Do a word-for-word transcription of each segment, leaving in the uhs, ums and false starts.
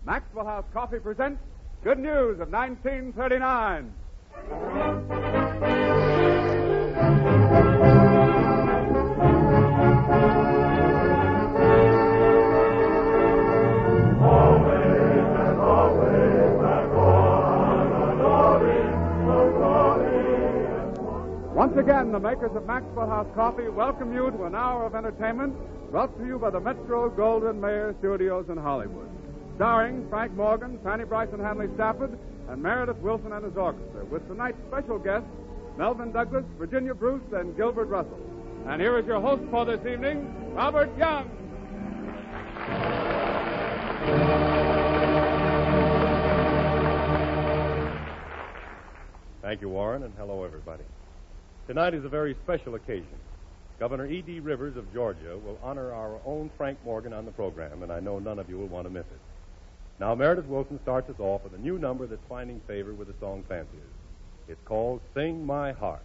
Maxwell House Coffee presents Good News of nineteen thirty-nine. Once again, the makers of Maxwell House Coffee welcome you to an hour of entertainment brought to you by the Metro-Goldwyn-Mayer Studios in Hollywood. Starring Frank Morgan, Fanny Bryson Hanley Stafford, and Meredith Wilson and his orchestra, with tonight's special guests, Melvin Douglas, Virginia Bruce, and Gilbert Russell. And here is your host for this evening, Robert Young. Thank you, Warren, and hello, everybody. Tonight is a very special occasion. Governor E D. Rivers of Georgia will honor our own Frank Morgan on the program, and I know none of you will want to miss it. Now, Meredith Wilson starts us off with a new number that's finding favor with the song fanciers. It's called Sing My Heart.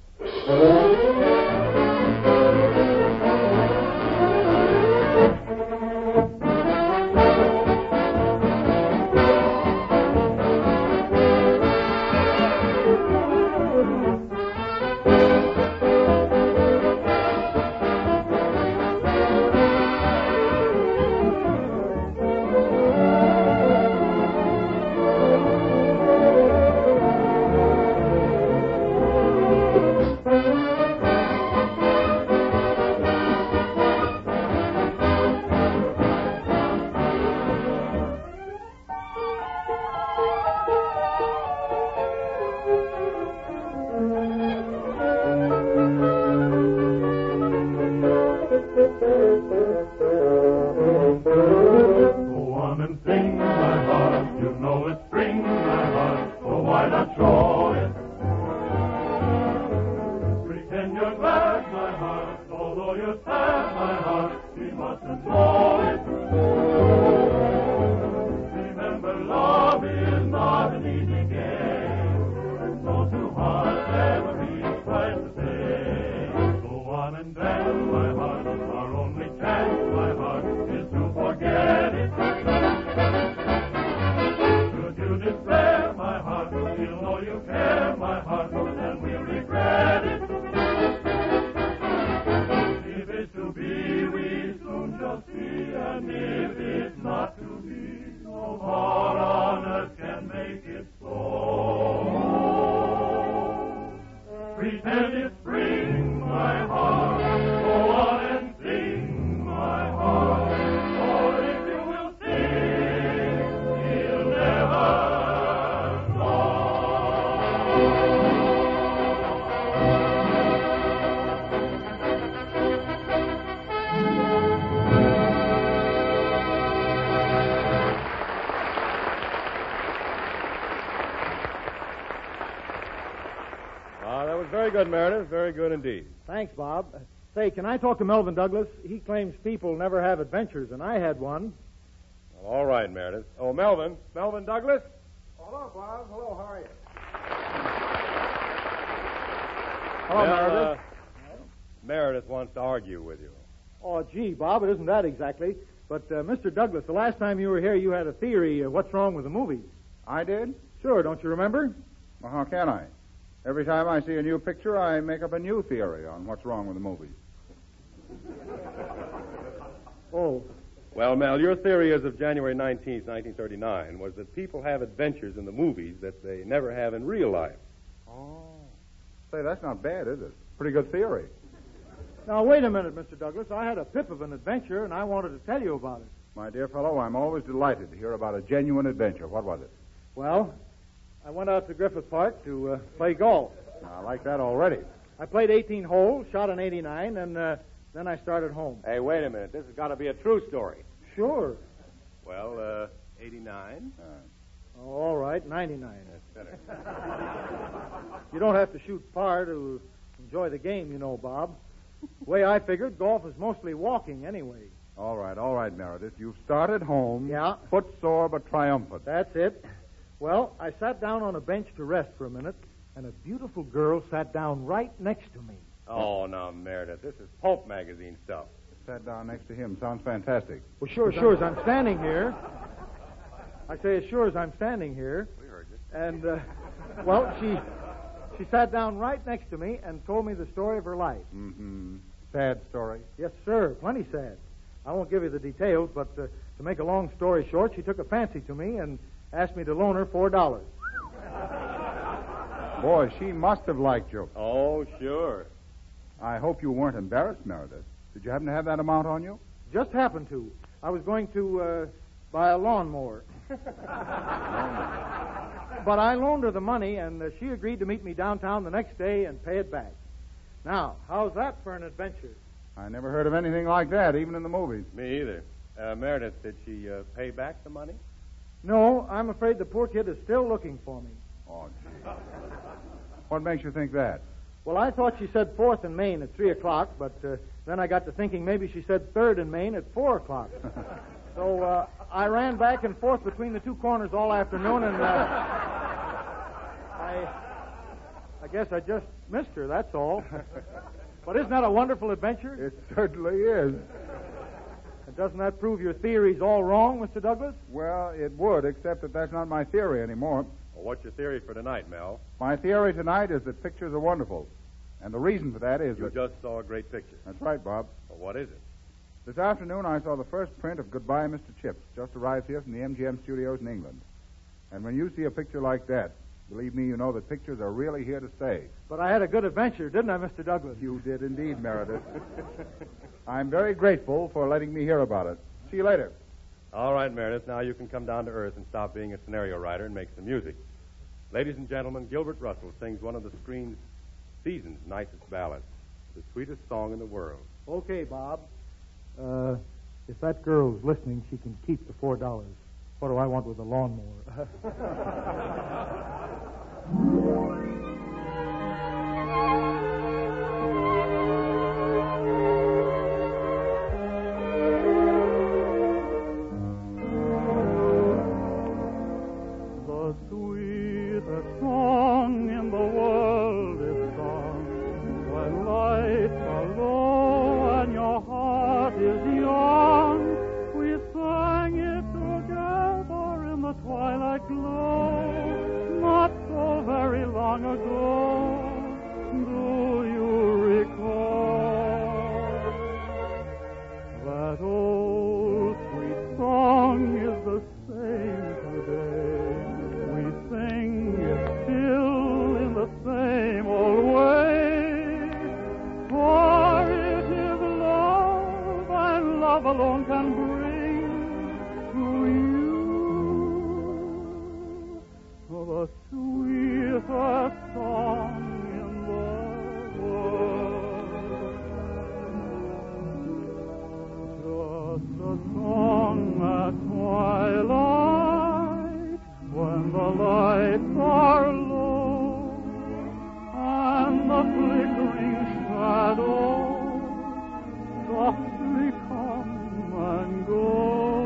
Very good, Meredith. Very good indeed. Thanks, Bob. Uh, say, can I talk to Melvin Douglas? He claims people never have adventures, and I had one. Well, all right, Meredith. Oh, Melvin. Melvin Douglas? Hello, Bob. Hello, how are you? Hello, well, Meredith. Uh, Meredith wants to argue with you. Oh, gee, Bob, it isn't that exactly. But, uh, Mister Douglas, the last time you were here, you had a theory of what's wrong with the movies. I did? Sure, don't you remember? Well, how can I? Every time I see a new picture, I make up a new theory on what's wrong with the movies. Oh. Well, Mel, your theory as of January nineteenth, nineteen thirty-nine, was that people have adventures in the movies that they never have in real life. Oh. Say, that's not bad, is it? Pretty good theory. Now, wait a minute, Mister Douglas. I had a pip of an adventure, and I wanted to tell you about it. My dear fellow, I'm always delighted to hear about a genuine adventure. What was it? Well, I went out to Griffith Park to uh, play golf. Now, I like that already. I played eighteen holes, shot an eighty-nine, and uh, then I started home. Hey, wait a minute. This has got to be a true story. Sure. Well, uh, eighty-nine? Uh, oh, all right, ninety-nine. That's better. You don't have to shoot par to enjoy the game, you know, Bob. The way I figured, golf is mostly walking anyway. All right, all right, Meredith. You've started home. Yeah. Footsore but triumphant. That's it. Well, I sat down on a bench to rest for a minute, and a beautiful girl sat down right next to me. Oh, now, Meredith, this is Pulp magazine stuff. Sat down next to him. Sounds fantastic. Well, sure, sure. As I'm standing here, I say, as sure as I'm standing here. We heard you. And, uh, well, she she sat down right next to me and told me the story of her life. Mm-hmm. Sad story. Yes, sir. Plenty sad. I won't give you the details, but uh, to make a long story short, she took a fancy to me and asked me to loan her four dollars. Boy, she must have liked you. Oh, sure. I hope you weren't embarrassed, Meredith. Did you happen to have that amount on you? Just happened to. I was going to uh, buy a lawnmower. But I loaned her the money, and uh, she agreed to meet me downtown the next day and pay it back. Now, how's that for an adventure? I never heard of anything like that, even in the movies. Me either. Uh, Meredith, did she uh, pay back the money? No, I'm afraid the poor kid is still looking for me. Oh, gee. What makes you think that? Well, I thought she said fourth in Maine at three o'clock, but uh, then I got to thinking maybe she said third in Maine at four o'clock. So uh, I ran back and forth between the two corners all afternoon, and uh, I, I guess I just missed her, that's all. But isn't that a wonderful adventure? It certainly is. And doesn't that prove your theory's all wrong, Mister Douglas? Well, it would, except that that's not my theory anymore. Well, what's your theory for tonight, Mel? My theory tonight is that pictures are wonderful. And the reason for that is You that... just saw a great picture. That's right, Bob. Well, what is it? This afternoon I saw the first print of Goodbye, Mister Chips, just arrived here from the M G M studios in England. And when you see a picture like that, believe me, you know that pictures are really here to stay. But I had a good adventure, didn't I, Mister Douglas? You did indeed, Meredith. I'm very grateful for letting me hear about it. See you later. All right, Meredith, now you can come down to earth and stop being a scenario writer and make some music. Ladies and gentlemen, Gilbert Russell sings one of the screen's season's nicest ballads, the sweetest song in the world. Okay, Bob. Uh, if that girl's listening, she can keep the four dollars. What do I want with a lawnmower? The sweetest song in the world is sung when lights are low and your heart is young. We sang it together in the twilight glow, not so very long ago. Do you recall? That old sweet song is the same today. We sing it still in the same old way. For it is love, and love alone can bring to you the sweetest song in the world. Just a song at twilight when the lights are low and the flickering shadows softly come and go.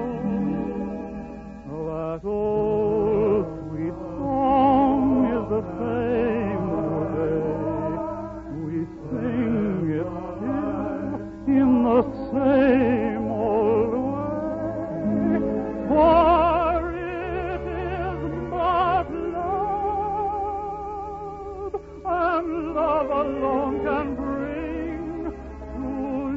That old sweet song is the same today. We sing it still in the same old way. For it is but love, and love alone can bring to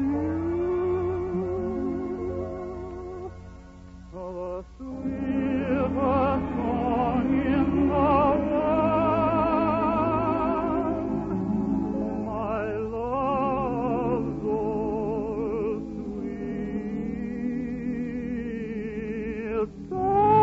you the sweetest song in the world, my love's old sweet song.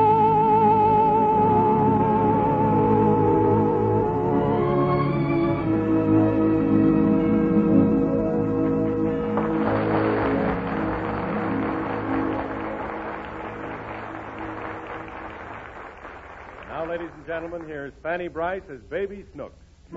Now, ladies and gentlemen, here's Fanny Bryce as Baby Snook.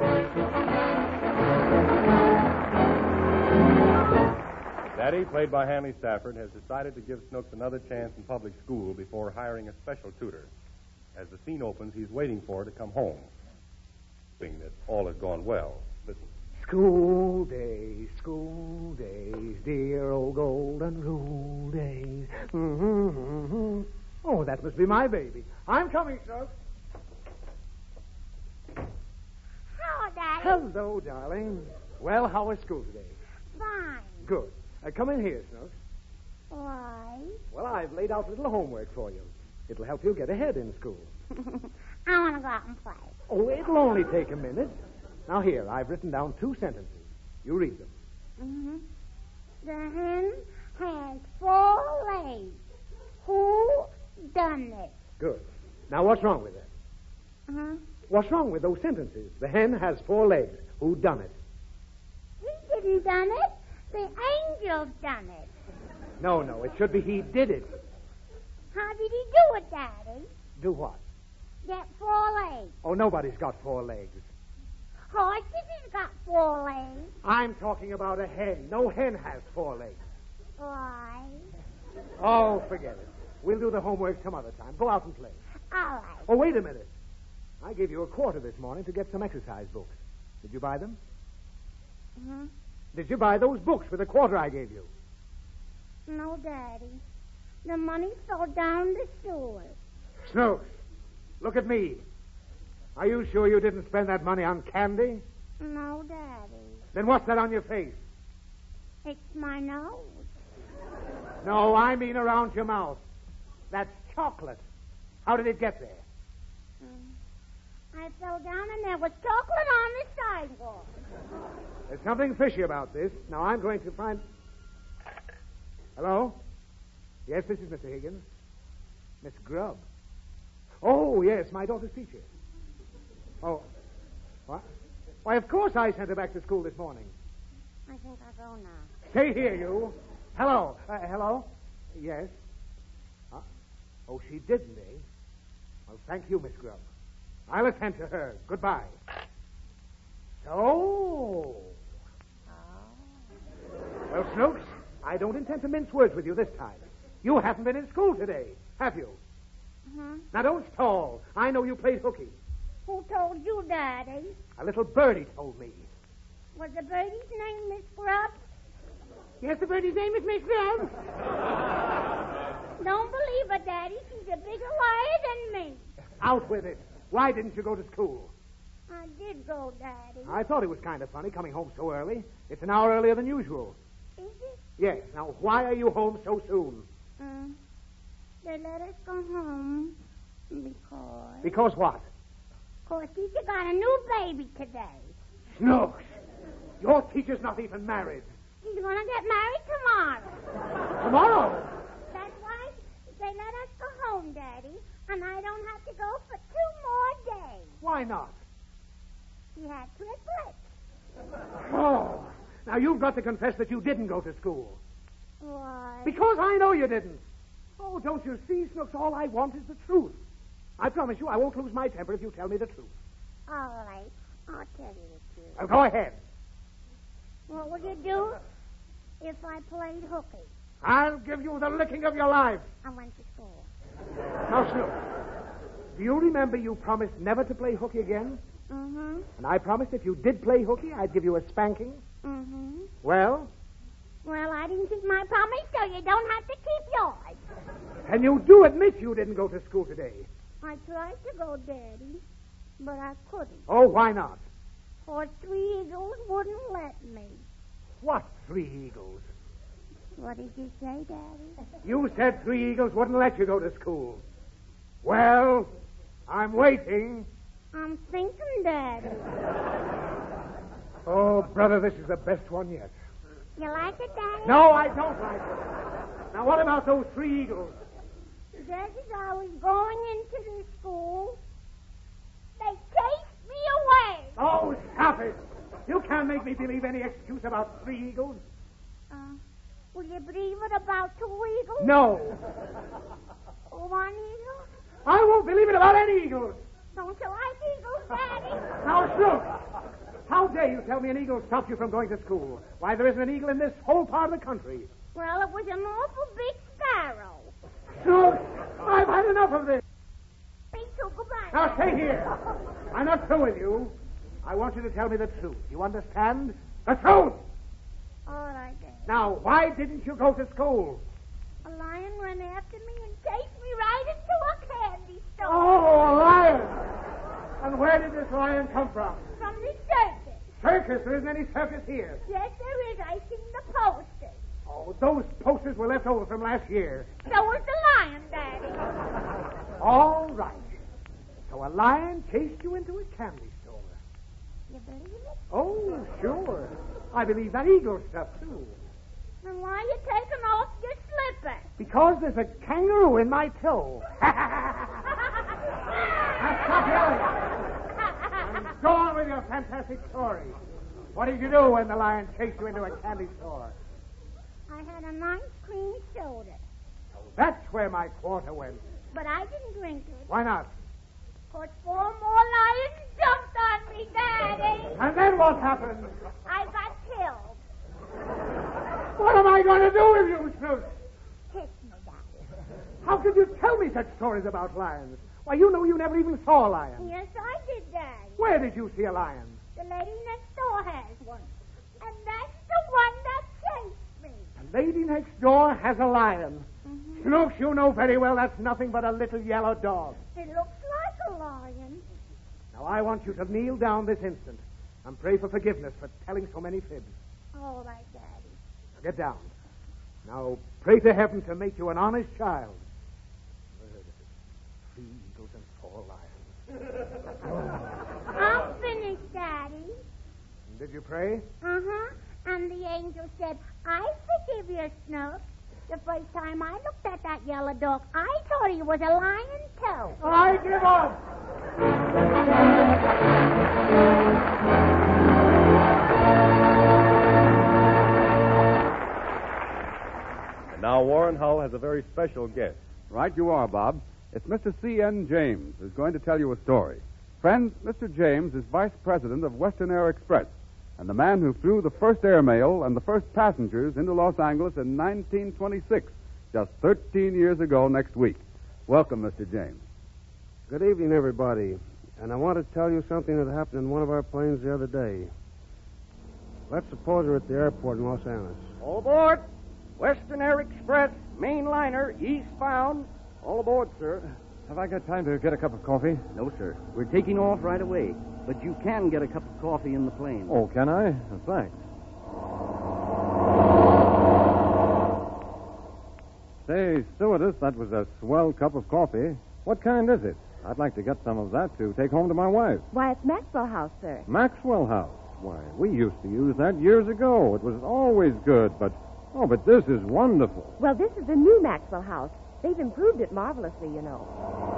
Daddy, played by Hanley Stafford, has decided to give Snooks another chance in public school before hiring a special tutor. As the scene opens, he's waiting for her to come home, hoping that all has gone well. Listen. School days, school days, dear old golden rule days. Mm-hmm, mm-hmm. Oh, that must be my baby. I'm coming, Snooks. Hello, Daddy. Hello, darling. Well, how was school today? Fine. Good. Uh, come in here, Snooks. Why? Well, I've laid out a little homework for you. It'll help you get ahead in school. I want to go out and play. Oh, it'll only take a minute. Now, here, I've written down two sentences. You read them. Mm-hmm. The hen has four legs. Who done it? Good. Now, what's wrong with that? Uh-huh. What's wrong with those sentences? The hen has four legs. Who done it? He didn't done it. The angel done it. No, no, it should be he did it. How did he do it, Daddy? Do what? Get four legs. Oh, nobody's got four legs. Horses has got four legs. I'm talking about a hen. No hen has four legs. Why? Oh, forget it. We'll do the homework some other time. Go out and play. All right. Oh, wait a minute. I gave you a quarter this morning to get some exercise books. Did you buy them? Uh-huh. Did you buy those books for the quarter I gave you? No, Daddy. The money fell down the sewer. Snooks, look at me. Are you sure you didn't spend that money on candy? No, Daddy. Then what's that on your face? It's my nose. No, I mean around your mouth. That's chocolate. How did it get there? Mm. I fell down and there was chocolate on the sidewalk. There's something fishy about this. Now I'm going to find... Hello? Yes, this is Mister Higgins. Miss Grubb. Oh, yes, my daughter's teacher. Oh. What? Why, of course I sent her back to school this morning. I think I'll go now. Stay here, you. Hello. Uh, hello? Yes. Huh? Oh, she didn't, eh? Well, thank you, Miss Grubb. I'll attend to her. Goodbye. So... Well, Snooks, I don't intend to mince words with you this time. You haven't been in school today, have you? Uh-huh. Now, don't stall. I know you played hooky. Who told you, Daddy? A little birdie told me. Was the birdie's name Miss Grubb? Yes, the birdie's name is Miss Grubb. Don't believe her, Daddy. She's a bigger liar than me. Out with it. Why didn't you go to school? I did go, Daddy. I thought it was kind of funny coming home so early. It's an hour earlier than usual. Is it? Yes. Now, why are you home so soon? Uh, they let us go home because... Because what? Because teacher got a new baby today. Snooks, your teacher's not even married. She's going to get married tomorrow. Tomorrow? That's why they let us go home, Daddy, and I don't have to go for two more days. Why not? She had triplets. Oh, now you've got to confess that you didn't go to school. Why? Because I know you didn't. Oh, don't you see, Snooks, all I want is the truth. I promise you I won't lose my temper if you tell me the truth. All right, I'll tell you the truth. Now, go ahead. What would you do if I played hooky? I'll give you the licking of your life. I went to school. Now, Snooks, do you remember you promised never to play hooky again? Mm-hmm. And I promised if you did play hooky, I'd give you a spanking? Mm-hmm. Well? Well, I didn't keep my promise, so you don't have to keep yours. And you do admit you didn't go to school today. I tried to go, Daddy, but I couldn't. Oh, why not? Or three eagles wouldn't let me. What three eagles? What did you say, Daddy? You said three eagles wouldn't let you go to school. Well, I'm waiting. I'm thinking, Daddy. Oh, brother, this is the best one yet. You like it, Daddy? No, I don't like it. Now, what about those three eagles? Just as I was going into the school, they chased me away. Oh, stop it. You can't make me believe any excuse about three eagles. Uh, will you believe it about two eagles? No. One eagle? I won't believe it about any eagles. Don't you like eagles, Daddy? Now, Snooks, how dare you tell me an eagle stopped you from going to school? Why, there isn't an eagle in this whole part of the country. Well, it was an awful big sparrow. Snooks, I've had enough of this. Me too. Goodbye. Now, stay here. I'm not through with you. I want you to tell me the truth. You understand? The truth! All right, Daddy. Now, why didn't you go to school? A lion ran after me and chased me right into store. Oh, a lion! And where did this lion come from? From the circus. Circus? There isn't any circus here. Yes, there is. I seen the posters. Oh, those posters were left over from last year. So was the lion, Daddy. All right. So a lion chased you into a candy store. You believe it? Oh, sure. I believe that eagle stuff, too. Then why are you taking off your slippers? Because there's a kangaroo in my toe. Now, stop yelling. And go on with your fantastic story. What did you do when the lion chased you into a candy store? I had a nice cream soda, Oh, that's where my quarter went. but I didn't drink it. Why not? Cause four more lions jumped on me, Daddy. And then what happened? I got killed. What am I going to do with you, Snooks? Kiss me, Daddy. How could you tell me such stories about lions? Why, you know you never even saw a lion. Yes, I did, Daddy. Where did you see a lion? The lady next door has one. And that's the one that chased me. The lady next door has a lion. Mm-hmm. Snooks, you know very well that's nothing but a little yellow dog. It looks like a lion. Now, I want you to kneel down this instant and pray for forgiveness for telling so many fibs. All right, Daddy. Now, get down. Now, pray to heaven to make you an honest child. Three eagles and four lions. I'm finished, Daddy. Did you pray? Uh-huh. And the angel said, I forgive you, Snooks. The first time I looked at that yellow dog, I thought he was a lion, too. I give up. And now Warren Hull has a very special guest. Right you are, Bob. It's Mister C N James who's going to tell you a story. Friends, Mister James is vice president of Western Air Express and the man who flew the first airmail and the first passengers into Los Angeles in nineteen twenty-six, just thirteen years ago next week. Welcome, Mister James. Good evening, everybody. And I want to tell you something that happened in one of our planes the other day. Let's suppose we're at the airport in Los Angeles. All aboard. Western Air Express, main liner, eastbound. All aboard, sir. Have I got time to get a cup of coffee? No, sir. We're taking off right away. But you can get a cup of coffee in the plane. Oh, can I? Thanks. Say, stewardess, that was a swell cup of coffee. What kind is it? I'd like to get some of that to take home to my wife. Why, it's Maxwell House, sir. Maxwell House. Why, we used to use that years ago. It was always good, but... Oh, but this is wonderful. Well, this is the new Maxwell House. They've improved it marvelously, you know.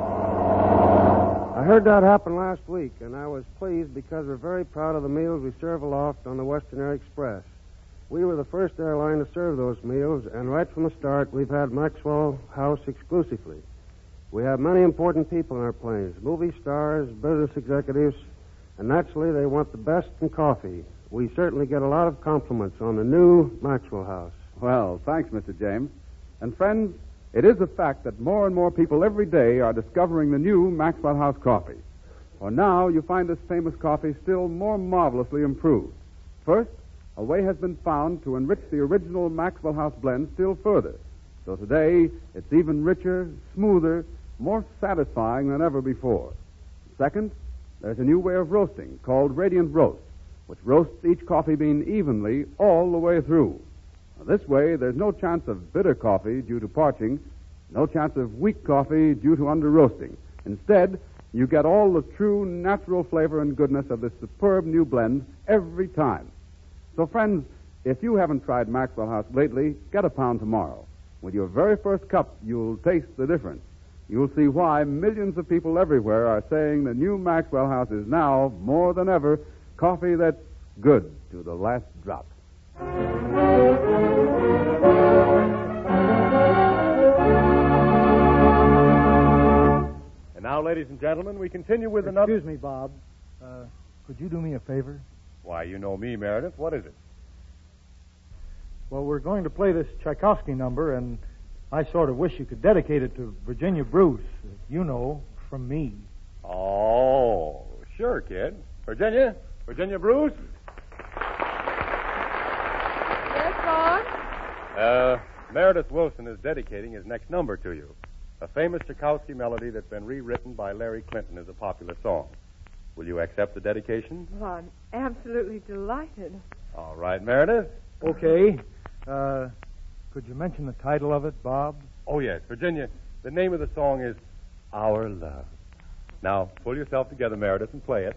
I heard that happen last week, and I was pleased because we're very proud of the meals we serve aloft on the Western Air Express. We were the first airline to serve those meals, and right from the start, we've had Maxwell House exclusively. We have many important people in our planes, movie stars, business executives, and naturally, they want the best in coffee. We certainly get a lot of compliments on the new Maxwell House. Well, thanks, Mister James. And friends, it is a fact that more and more people every day are discovering the new Maxwell House coffee. For now, you find this famous coffee still more marvelously improved. First, a way has been found to enrich the original Maxwell House blend still further. So today, it's even richer, smoother, more satisfying than ever before. Second, there's a new way of roasting called Radiant Roast, which roasts each coffee bean evenly all the way through. Now, this way, there's no chance of bitter coffee due to parching, no chance of weak coffee due to under-roasting. Instead, you get all the true natural flavor and goodness of this superb new blend every time. So, friends, if you haven't tried Maxwell House lately, get a pound tomorrow. With your very first cup, you'll taste the difference. You'll see why millions of people everywhere are saying the new Maxwell House is now, more than ever, coffee that's good to the last drop. And now, ladies and gentlemen, we continue with Excuse another... Excuse me, Bob. Uh, could you do me a favor? Why, you know me, Meredith. What is it? Well, we're going to play this Tchaikovsky number, and I sort of wish you could dedicate it to Virginia Bruce, you know, from me. Oh, sure, kid. Virginia? Virginia Bruce? Yes, Lord? Uh, Meredith Wilson is dedicating his next number to you. a famous Tchaikovsky melody that's been rewritten by Larry Clinton as a popular song. Will you accept the dedication? Well, I'm absolutely delighted. All right, Meredith. Okay. Uh, could you mention the title of it, Bob? Oh, yes. Virginia, the name of the song is Our Love. Now, pull yourself together, Meredith, and play it.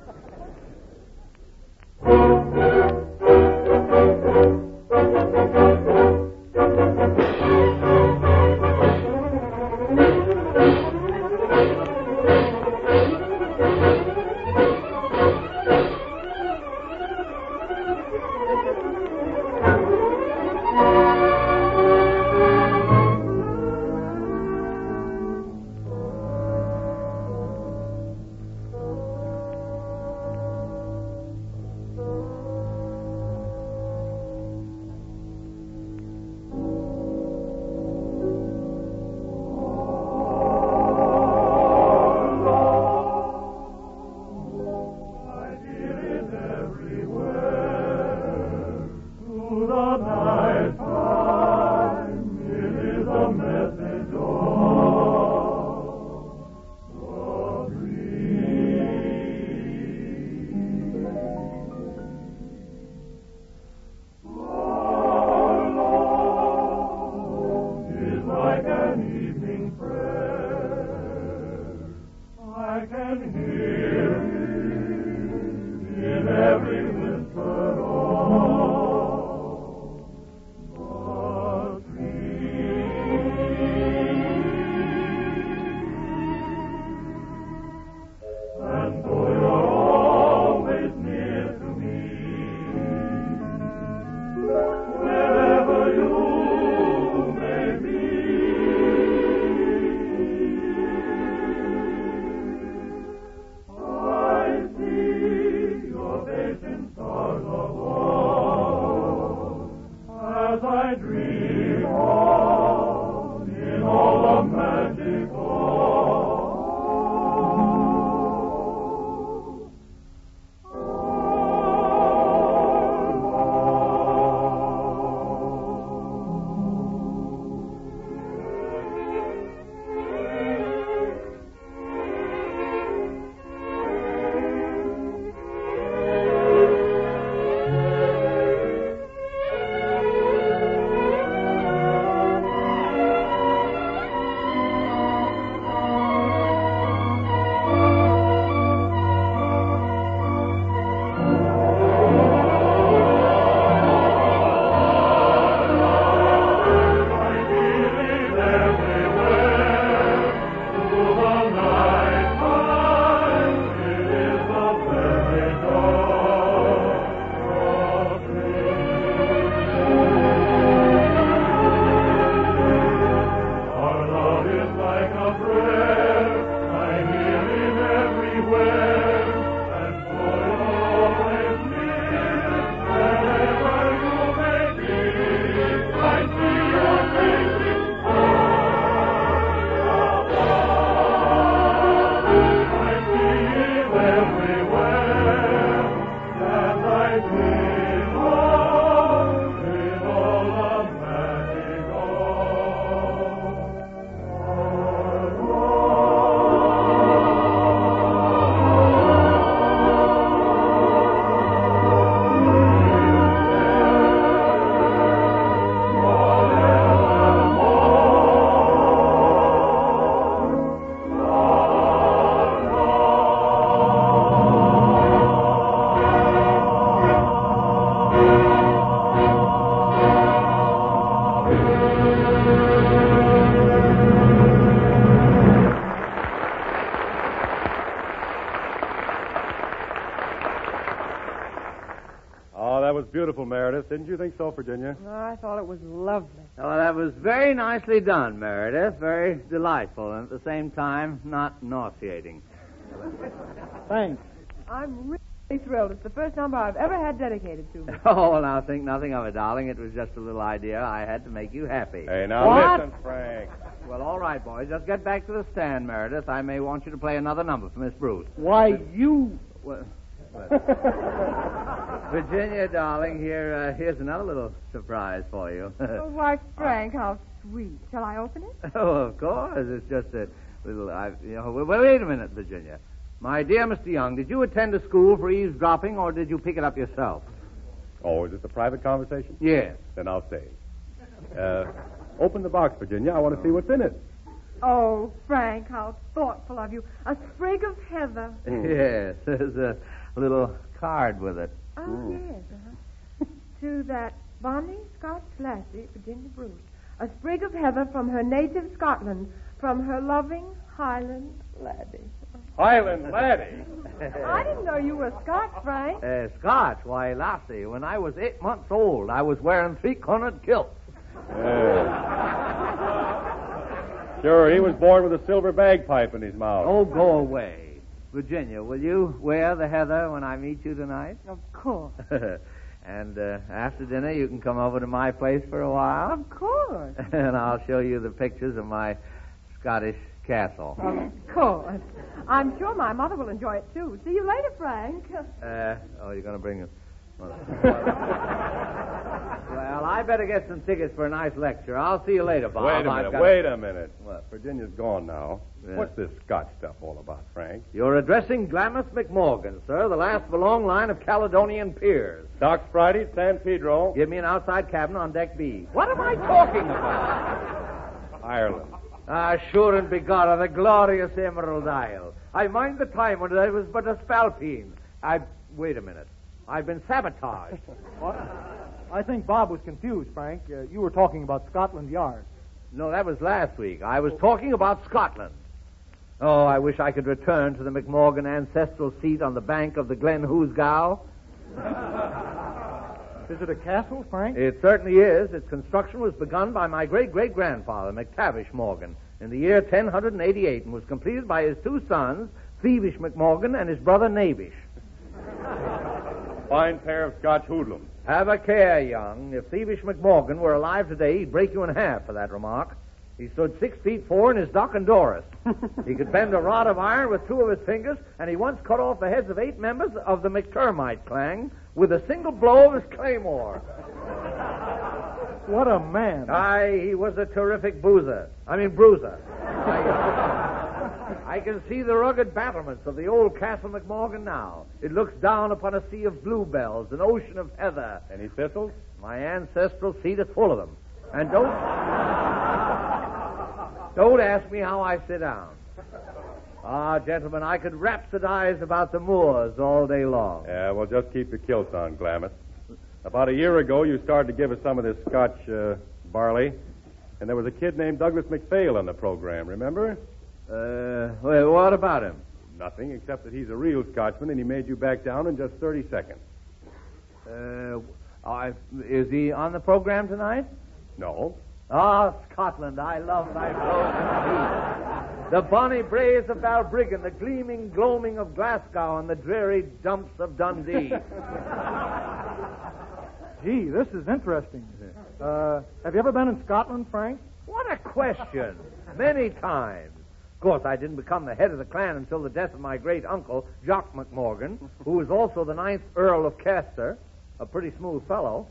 Beautiful, Meredith. Didn't you think so, Virginia? I thought it was lovely. Oh, that was very nicely done, Meredith. Very delightful, and at the same time, not nauseating. Thanks. I'm really thrilled. It's the first number I've ever had dedicated to me. Oh, well, now think nothing of it, darling. It was just a little idea I had to make you happy. Hey, now What? listen, Frank. Well, all right, boys. Just get back to the stand, Meredith. I may want you to play another number for Miss Bruce. Why, you... Well, well. Virginia, darling, here, uh, here's another little surprise for you. Oh, why, Frank, how sweet. Shall I open it? Oh, of course. It's just a little... I, you know, well, wait a minute, Virginia. My dear Mister Young, did you attend a school for eavesdropping, or did you pick it up yourself? Oh, is this a private conversation? Yes. Then I'll stay. Uh, open the box, Virginia. I want to see what's in it. Oh, Frank, how thoughtful of you. A sprig of heather. Yes, there's a little card with it. Oh, Mm. yes, uh-huh. To that bonny Scotch lassie, Virginia Bruce. A sprig of heather from her native Scotland, from her loving Highland laddie. Highland laddie? I didn't know you were Scotch, Frank. Uh, Scotch? Why, lassie, when I was eight months old, I was wearing three-cornered kilts. Yeah. Sure, he was born with a silver bagpipe in his mouth. Oh, go away. Virginia, will you wear the heather when I meet you tonight? Of course. And uh, after dinner, you can come over to my place for a while. Of course. And I'll show you the pictures of my Scottish castle. Of course. I'm sure my mother will enjoy it, too. See you later, Frank. Uh, oh, you're going to bring it. Well, I better get some tickets for a nice lecture. I'll see you later, Bob. Wait a I've minute, got wait a minute. What? Virginia's gone now. Yeah. What's this Scotch stuff all about, Frank? You're addressing Glamis McMorgan, sir, the last of a long line of Caledonian peers. Docks Friday at San Pedro. Give me an outside cabin on deck B. What am I talking about? Ireland. Ah, sure and begorra, the glorious Emerald Isle. I mind the time when I was but a spalpeen. I... Wait a minute. I've been sabotaged. What? I think Bob was confused, Frank. Uh, you were talking about Scotland Yard. No, that was last week. I was talking about Scotland. Oh, I wish I could return to the McMorgan ancestral seat on the bank of the Glen Hoosgow. Is it a castle, Frank? It certainly is. Its construction was begun by my great-great-grandfather, McTavish Morgan, in the year ten eighty-eight and was completed by his two sons, Thievish McMorgan and his brother Navish. Fine pair of Scotch hoodlums. Have a care, young. If Thievish McMorgan were alive today, he'd break you in half for that remark. He stood six feet four in his Doc and Doris. He could bend a rod of iron with two of his fingers, and he once cut off the heads of eight members of the McTermite clan with a single blow of his claymore. What a man. Aye, he was a terrific boozer. I mean, bruiser. I, I can see the rugged battlements of the old Castle McMorgan now. It looks down upon a sea of bluebells, an ocean of heather. Any thistles? My ancestral seat is full of them. And don't... don't ask me how I sit down. Ah, gentlemen, I could rhapsodize about the moors all day long. Yeah, well, just keep your kilts on, Glamis. About a year ago, you started to give us some of this Scotch uh, barley, and there was a kid named Douglas McPhail on the program, remember? Uh, well, what about him? Nothing, except that he's a real Scotchman, and he made you back down in just thirty seconds. Uh, I, is he on the program tonight? No. Ah, Scotland, I love thy frozen sea. The bonny braes of Balbriggan, the gleaming gloaming of Glasgow, and the dreary dumps of Dundee. Gee, this is interesting. Uh, have you ever been in Scotland, Frank? What a question. Many times. Of course, I didn't become the head of the clan until the death of my great-uncle, Jock McMorgan, who was also the ninth Earl of Castor, a pretty smooth fellow.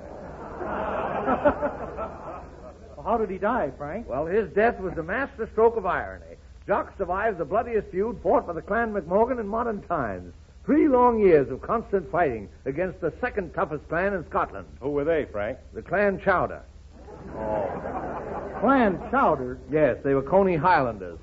How did he die, Frank? Well, his death was a master stroke of irony. Jock survived the bloodiest feud fought by the Clan McMorgan in modern times. Three long years of constant fighting against the second toughest clan in Scotland. Who were they, Frank? The Clan Chowder. Oh. Clan Chowder? Yes, they were Coney Highlanders.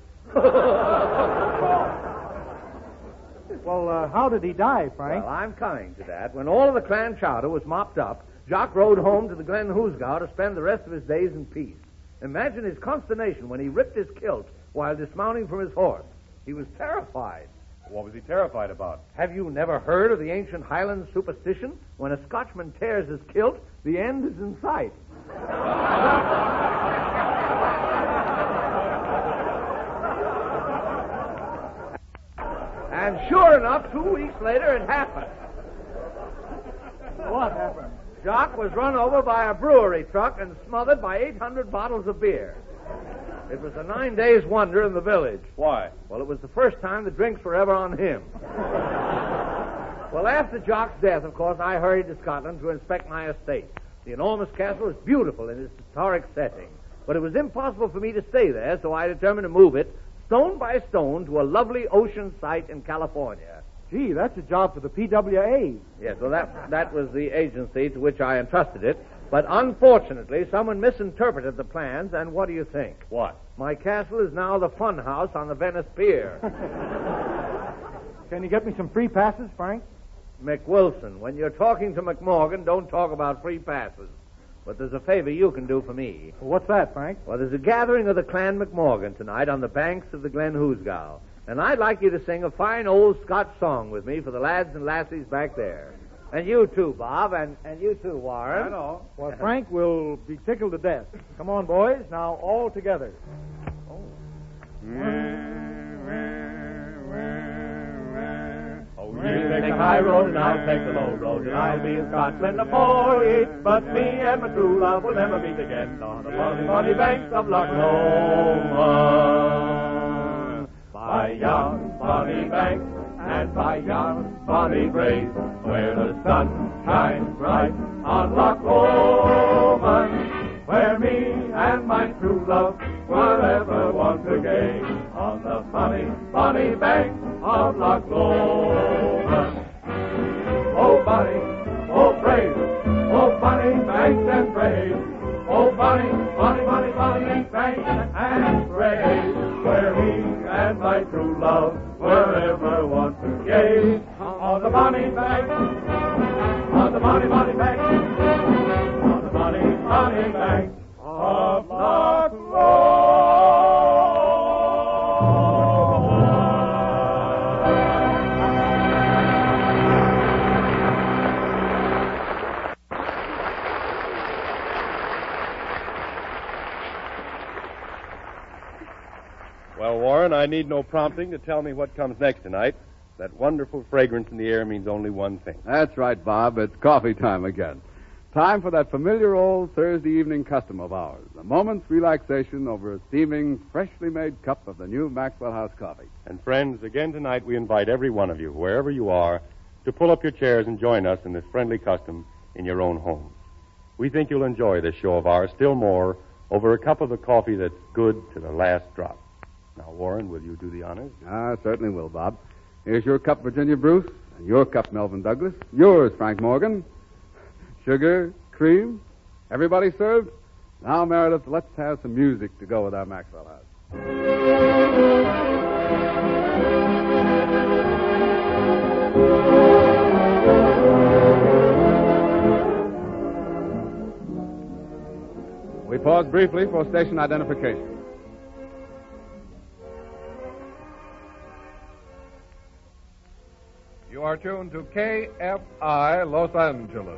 Well, uh, how did he die, Frank? Well, I'm coming to that. When all of the Clan Chowder was mopped up, Jock rode home to the Glen Hoosgow to spend the rest of his days in peace. Imagine his consternation when he ripped his kilt while dismounting from his horse. He was terrified. What was he terrified about? Have you never heard of the ancient Highland superstition? When a Scotchman tears his kilt, the end is in sight. And sure enough, two weeks later, it happened. What happened? Jock was run over by a brewery truck and smothered by eight hundred bottles of beer. It was a nine days wonder in the village. Why? Well, it was the first time the drinks were ever on him. Well, after Jock's death, of course, I hurried to Scotland to inspect my estate. The enormous castle is beautiful in its historic setting. But it was impossible for me to stay there, so I determined to move it stone by stone to a lovely ocean site in California. Gee, that's a job for the P W A. Yes, well, that, that was the agency to which I entrusted it. But unfortunately, someone misinterpreted the plans, and what do you think? What? My castle is now the fun house on the Venice Pier. Can you get me some free passes, Frank? McWilson, when you're talking to McMorgan, don't talk about free passes. But there's a favor you can do for me. Well, what's that, Frank? Well, there's a gathering of the Clan McMorgan tonight on the banks of the Glen Hoosgow. And I'd like you to sing a fine old Scotch song with me for the lads and lassies back there. And you too, Bob, and, and you too, Warren. I know. Well, Frank will be tickled to death. Come on, boys, now all together. Oh. You take the high road and I'll take the low road, and I'll be in Scotland afore it. But me and my true love will never meet again on the funny, funny banks of Loch Lomond. By yon bonny banks and by yon bonny braes, where the sun shines bright on Loch Lomond, where me and my true love will ever once again on the funny, funny banks of Loch Lomond. Oh, bonny, oh, brave, oh, bonny banks and brave, oh, bonny, bonny, bonny, bonny banks and brave, where me and my true love will ever once again on the bonny banks, on the bonny, bonny banks, on the bonny, bonny banks of Loch Lomond. Well, Warren, I need no prompting to tell me what comes next tonight. That wonderful fragrance in the air means only one thing. That's right, Bob. It's coffee time again. Time for that familiar old Thursday evening custom of ours, a moment's relaxation over a steaming, freshly made cup of the new Maxwell House coffee. And friends, again tonight we invite every one of you, wherever you are, to pull up your chairs and join us in this friendly custom in your own homes. We think you'll enjoy this show of ours still more over a cup of the coffee that's good to the last drop. Now, Warren, will you do the honors? I certainly will, Bob. Here's your cup, Virginia Bruce, and your cup, Melvin Douglas. Yours, Frank Morgan. Sugar, cream, everybody served? Now, Meredith, let's have some music to go with our Maxwell House. We pause briefly for station identification. You are tuned to K F I Los Angeles.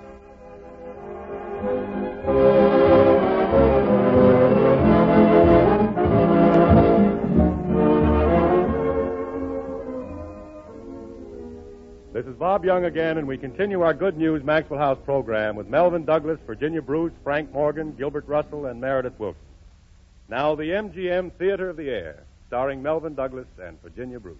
This is Bob Young again, and we continue our Good News Maxwell House program with Melvin Douglas, Virginia Bruce, Frank Morgan, Gilbert Russell, and Meredith Wilson. Now, the M G M Theater of the Air, starring Melvin Douglas and Virginia Bruce.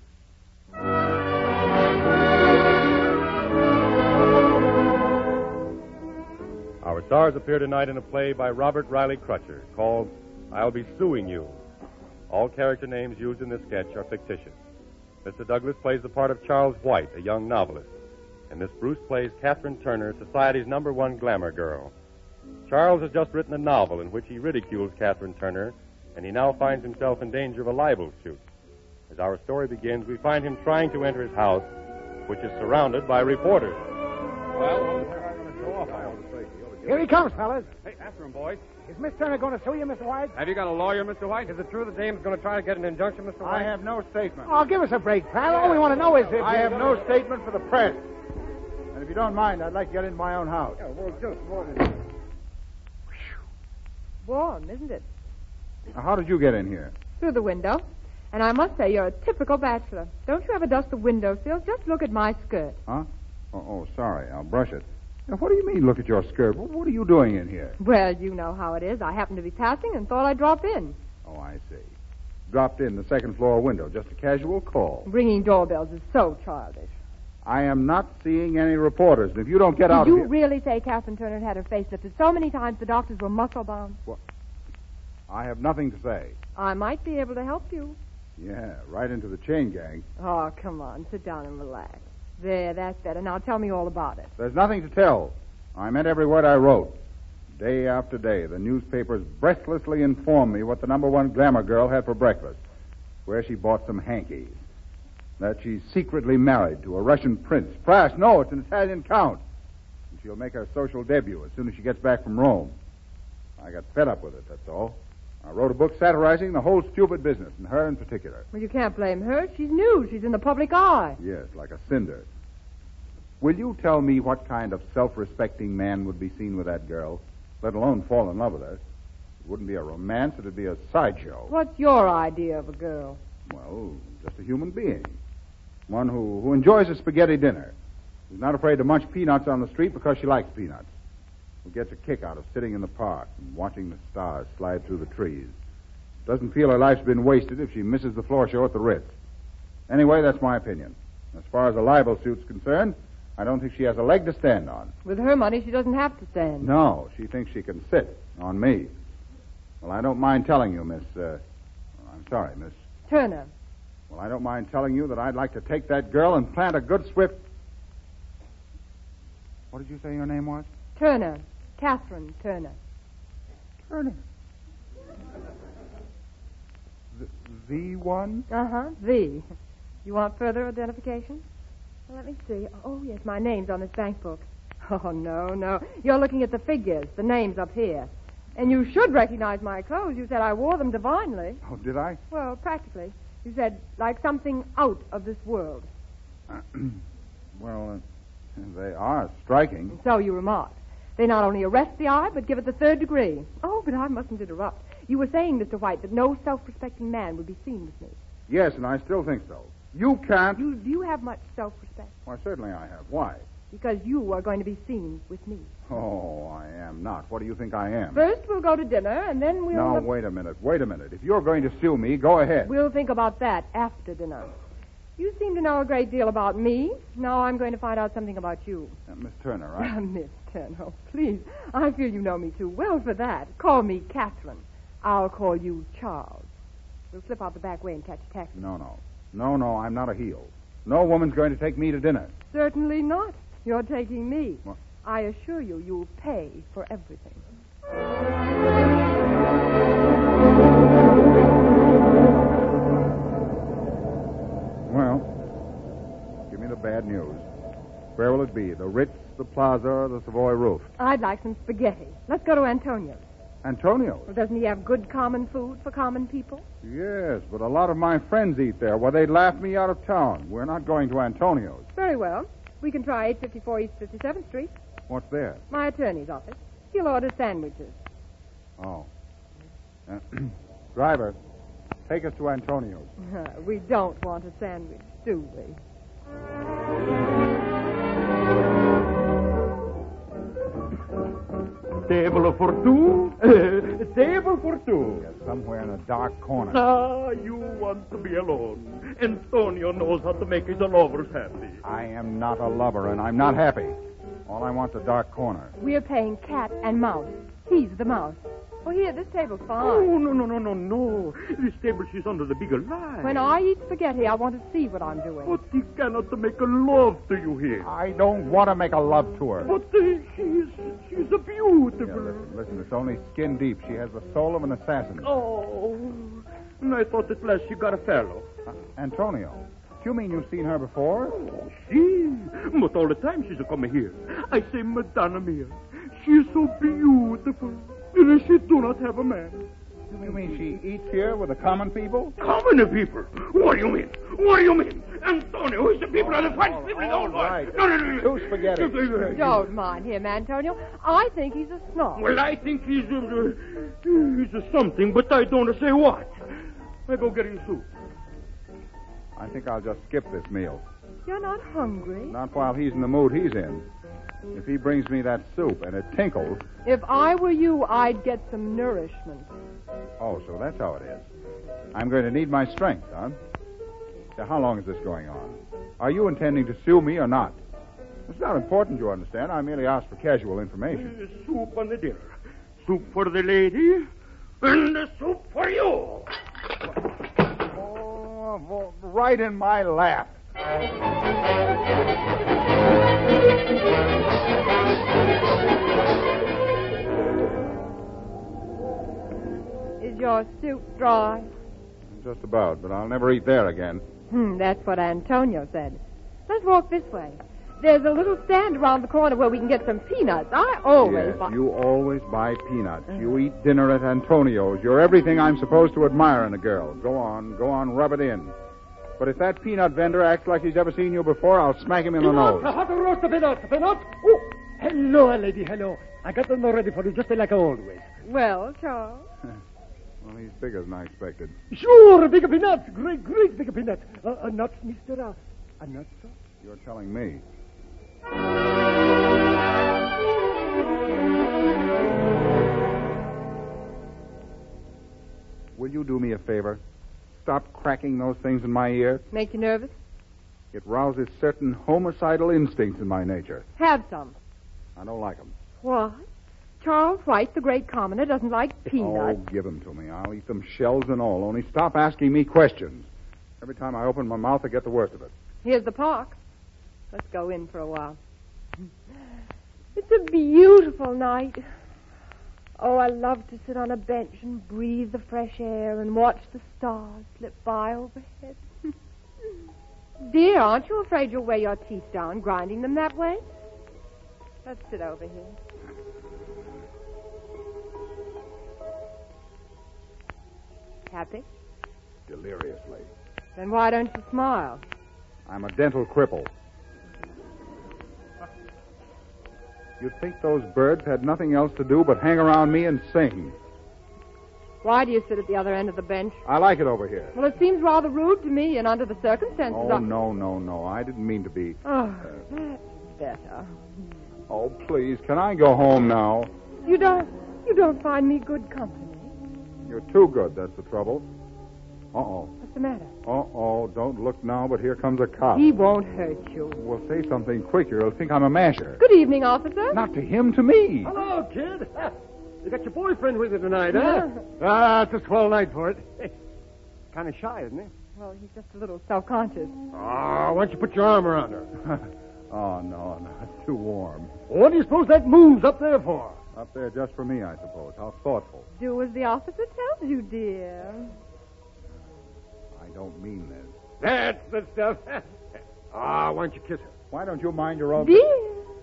Our stars appear tonight in a play by Robert Riley Crutcher called I'll Be Suing You. All character names used in this sketch are fictitious. Mister Douglas plays the part of Charles White, a young novelist, and Miss Bruce plays Catherine Turner, society's number one glamour girl. Charles has just written a novel in which he ridicules Catherine Turner, and he now finds himself in danger of a libel suit. As our story begins, we find him trying to enter his house, which is surrounded by reporters. Well, here he comes, fellas. Hey, after him, boys. Is Miss Turner going to sue you, Mister White? Have you got a lawyer, Mister White? Is it true the dame's going to try to get an injunction, Mister White? I have no statement. Oh, give us a break, pal. All we want to know is if... I have no statement for the press. And if you don't mind, I'd like to get into my own house. Yeah, well, just one. Warm, isn't it? Now, how did you get in here? Through the window. And I must say, you're a typical bachelor. Don't you ever dust the windowsill? Just look at my skirt. Huh? Oh, oh, sorry. I'll brush it. Now, what do you mean, look at your skirt? What are you doing in here? Well, you know how it is. I happened to be passing and thought I'd drop in. Oh, I see. Dropped in the second floor window. Just a casual call. Ringing doorbells is so childish. I am not seeing any reporters. And if you don't get Did out you of here... really say Catherine Turner had her face lifted so many times the doctors were muscle bound? What? I have nothing to say. I might be able to help you. Yeah, right into the chain gang. Oh, come on. Sit down and relax. There, that's better. Now tell me all about it. There's nothing to tell. I meant every word I wrote. Day after day, the newspapers breathlessly informed me what the number one glamour girl had for breakfast, where she bought some hankies, that she's secretly married to a Russian prince. Prash, no, it's an Italian count. And she'll make her social debut as soon as she gets back from Rome. I got fed up with it, that's all. I wrote a book satirizing the whole stupid business, and her in particular. Well, you can't blame her. She's new. She's in the public eye. Yes, like a cinder. Will you tell me what kind of self-respecting man would be seen with that girl, let alone fall in love with her? It wouldn't be a romance, it'd be a sideshow. What's your idea of a girl? Well, just a human being. One who, who enjoys a spaghetti dinner. Who's not afraid to munch peanuts on the street because she likes peanuts. Who gets a kick out of sitting in the park and watching the stars slide through the trees. Doesn't feel her life's been wasted if she misses the floor show at the Ritz. Anyway, that's my opinion. As far as a libel suit's concerned, I don't think she has a leg to stand on. With her money, she doesn't have to stand. No, she thinks she can sit on me. Well, I don't mind telling you, Miss... Uh, I'm sorry, Miss... Turner. Well, I don't mind telling you that I'd like to take that girl and plant a good swift... What did you say your name was? Turner. Catherine Turner. Turner. The, the one? Uh-huh, the. You want further identification? Well, let me see. Oh, yes, my name's on this bank book. Oh, no, no. You're looking at the figures. The name's up here. And you should recognize my clothes. You said I wore them divinely. Oh, did I? Well, practically. You said, like something out of this world. Uh, well, uh, they are striking. And so you remarked. They not only arrest the eye, but give it the third degree. Oh, but I mustn't interrupt. You were saying, Mister White, that no self-respecting man would be seen with me. Yes, and I still think so. You can't... You, do you have much self-respect? Why, certainly I have. Why? Because you are going to be seen with me. Oh, I am not. What do you think I am? First, we'll go to dinner, and then we'll... No, wait a minute. Wait a minute. If you're going to sue me, go ahead. We'll think about that after dinner. You seem to know a great deal about me. Now I'm going to find out something about you. Uh, Miss Turner, right? Miss Turner, oh, please. I feel you know me too well for that. Call me Catherine. I'll call you Charles. We'll slip out the back way and catch a taxi. No, no. No, no, I'm not a heel. No woman's going to take me to dinner. Certainly not. You're taking me. What? I assure you, you'll pay for everything. Well, give me the bad news. Where will it be? The Ritz, the Plaza, or the Savoy Roof? I'd like some spaghetti. Let's go to Antonio's. Antonio's? Well, doesn't he have good common food for common people? Yes, but a lot of my friends eat there. Well, they'd laugh me out of town. We're not going to Antonio's. Very well. We can try eight fifty-four East fifty-seventh Street. What's there? My attorney's office. He'll order sandwiches. Oh. Uh, driver, take us to Antonio's. We don't want a sandwich, do we? Table for two? Uh, table for two. Yes, somewhere in a dark corner. Ah, you want to be alone. Antonio knows how to make his lovers happy. I am not a lover, and I'm not happy. All I want's a dark corner. We're paying cat and mouse. He's the mouse. Oh, here, this table's fine. Oh, no, no, no, no, no. This table, she's under the bigger light. When I eat spaghetti, I want to see what I'm doing. But he cannot make a love to you here. I don't want to make a love to her. But uh, she's, she's a beautiful... Yeah, listen, listen, it's only skin deep. She has the soul of an assassin. Oh, and I thought at last she got a fellow. Uh, Antonio, do you mean you've seen her before? Oh, she? But all the time she's a coming here. I say, Madonna mia, she's so beautiful. And she do not have a man. You mean she eats here with the common people? Common people? What do you mean? What do you mean? Antonio, who's the people of the French people? All right. No, no, no. Two spaghetti. Don't mind him, Antonio. I think he's a snob. Well, I think he's a, uh, he's a something, but I don't say what. I go get you soup. I think I'll just skip this meal. You're not hungry? Not while he's in the mood he's in. If he brings me that soup and it tinkles... If I were you, I'd get some nourishment. Oh, so that's how it is. I'm going to need my strength, huh? Now, how long is this going on? Are you intending to sue me or not? It's not important, you understand. I merely asked for casual information. Uh, soup on the dinner. Soup for the lady, and the soup right in my lap. Is your soup dry? Just about, but I'll never eat there again. Hmm, that's what Antonio said. Let's walk this way. There's a little stand around the corner where we can get some peanuts. I always Yes, buy... you always buy peanuts. You eat dinner at Antonio's. You're everything I'm supposed to admire in a girl. Go on, go on, rub it in. But if that peanut vendor acts like he's never seen you before, I'll smack him in the nose. Hot roast peanuts, peanuts. Oh, hello, lady, hello. I got them ready for you, just like always. Well, Charles? Well, he's bigger than I expected. Sure, bigger peanuts. Great, great bigger peanuts. Uh, uh, nuts, mister. Uh, uh, nuts, sir? You're telling me. Will you do me a favor? Stop cracking those things in my ear. Make you nervous? It rouses certain homicidal instincts in my nature. Have some. I don't like them. What? Charles White, the great commoner, doesn't like Oh, peanuts. give them to me. I'll eat them shells and all. Only stop asking me questions. Every time I open my mouth, I get the worst of it. Here's the park. Let's go in for a while. It's a beautiful night. Oh, I love to sit on a bench and breathe the fresh air and watch the stars slip by overhead. Dear, aren't you afraid you'll wear your teeth down grinding them that way? Let's sit over here. Happy? Deliriously. Then why don't you smile? I'm a dental cripple. You'd think those birds had nothing else to do but hang around me and sing. Why do you sit at the other end of the bench? I like it over here. Well, it seems rather rude to me, and under the circumstances... Oh, I... no, no, no. I didn't mean to be. Oh, that's better. Oh, please, can I go home now? You don't... You don't find me good company. You're too good, that's the trouble. Uh-oh. What's the matter? Uh-oh, don't look now, but here comes a cop. He won't hurt you. Well, say something quicker. He'll think I'm a masher. Good evening, officer. Not to him, to me. Hello, kid. You got your boyfriend with you tonight, huh? Ah, it's a swell night for it. Kind of shy, isn't he? Well, he's just a little self-conscious. Oh, why don't you put your arm around her? Oh, no, no, it's too warm. What do you suppose that moon's up there for? Up there just for me, I suppose. How thoughtful. Do as the officer tells you, dear. I don't mean this. That's the stuff. Ah, why don't you kiss her? Why don't you mind your own... Dear.